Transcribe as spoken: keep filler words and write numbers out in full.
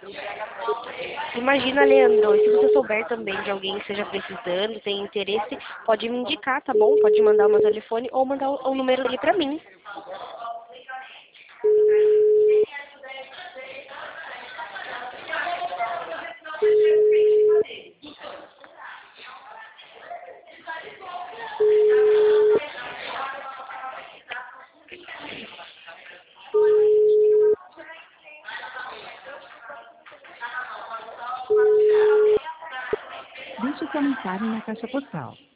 Imagina, Leandro, e se você souber também de alguém que esteja precisando, tem interesse, pode me indicar, tá bom? Pode mandar o meu telefone ou mandar o, o número dele pra mim. Deixe sua mensagem na caixa postal.